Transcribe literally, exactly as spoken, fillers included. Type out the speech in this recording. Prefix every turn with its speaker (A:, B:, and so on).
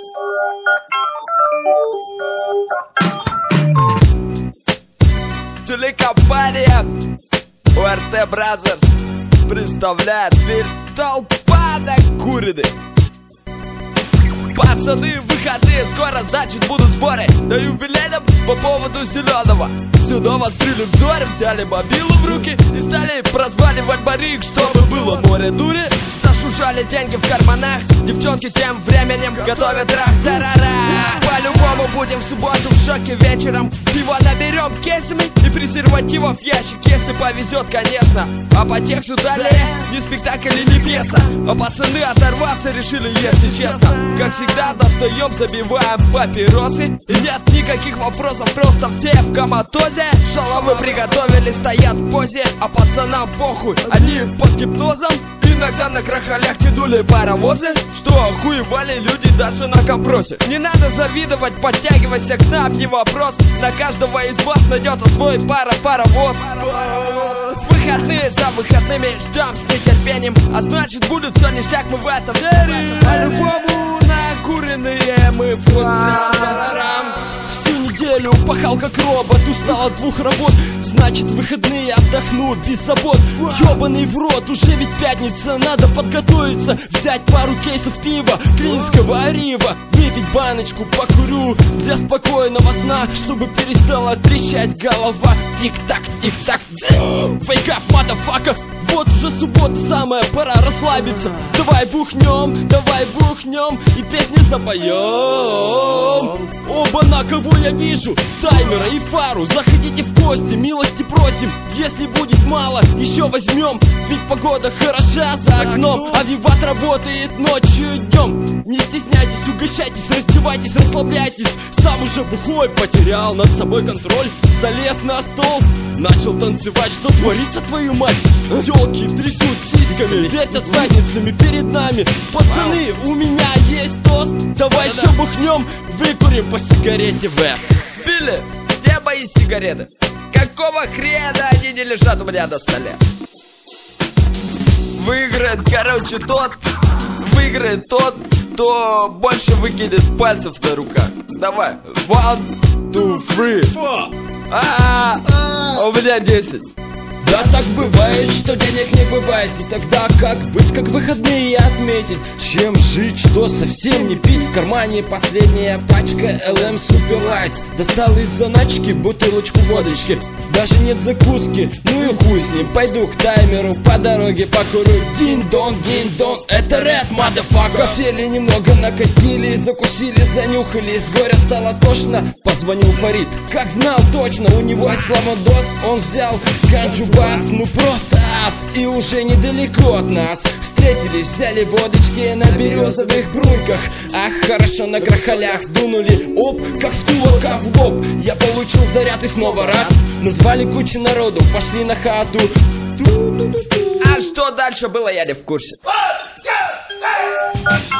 A: Телекомпания о эр тэ Brothers представляет фильм «Толпа накуренных». Пацаны, выходные, скоро, значит, будут сборы на юбилейном по поводу зеленого. Сюда вострили взоры, взяли мобилу в руки и стали прозванивать барыг, чтобы было море дури. Зашушали деньги в карманах, девчонки тем временем готовят рак. Тарара! По-любому будем в субботу в шоке вечером. Пиво наберем кейсами и презервативов в ящик, если повезет, конечно. А по тексту далее не спектакль и не пьеса, а пацаны оторваться решили, если честно. Как всегда достаем, забиваем папиросы, и нет никаких вопросов, просто все в коматозе. Шаломы приготовили, стоят в позе, а пацанам похуй, они под гипнозом. Иногда на крахалях тянули паровозы, что охуевали люди даже на компросе. Не надо завидовать, подтягивайся к нам, не вопрос. На каждого из вас найдется свой пара-паровоз. Выходные за выходными ждем с нетерпением, а значит будет все ништяк, мы в этом верим. По-любому накуренные мы в ход. Всю неделю пахал как робот, устал от двух работ, значит выходные отдохну без забот. Ёбаный в рот, уже ведь пятница, надо подготовиться, взять пару кейсов пива, клинского арива, выпить баночку, покурю для спокойного сна, чтобы перестала трещать голова. Тик-так, тик-так, wake up, motherfucker. Вот уже суббота, самая пора расслабиться. Давай бухнем, давай бухнем и песни запоем. Оба-на, кого я вижу, таймера и фару. Заходите в гости, милости просим. Если будет мало, еще возьмем, ведь погода хороша за окном, а виват работает ночью и днем. Не стесняйтесь, угощайтесь, раздевайтесь, расслабляйтесь. Сам уже бухой, потерял над собой контроль, залез на стол, начал танцевать. Что творится, твою мать? Тёлки трясут сиськами, вертят задницами перед нами. Пацаны, у меня есть тост, давай еще бухнем, выкурим по сигарете в эс. Билли, где мои сигареты? Какого хрена они не лежат у меня на столе? Выиграет, короче, тот, выиграет тот, кто больше выкинет пальцев на руках. Давай, one, two, three. А, у меня десять.
B: Да так бывает, что денег не бывает. И тогда как быть, как выходные отметить? Чем жить, что совсем не пить? В кармане последняя пачка эл эм Super Lights. Достал из заначки бутылочку водочки. Даже нет закуски, ну и хуй с ним. Пойду к таймеру, по дороге покурю. Дин-дон, дин-дон, это рэд, motherfucker. Сели немного, накатили, закусили, занюхали. С горя стало тошно, позвонил Фарид. Как знал точно, у него есть ламодос. Он взял ганджу бас, ну просто ас. И уже недалеко от нас встретились, взяли водочки на березовых бруньках. Ах, хорошо на крахалях дунули. Оп, как с кулака в лоб. Я получил заряд и снова рад. Назвали кучу народу, пошли на хату.
A: А что дальше было, я не в курсе.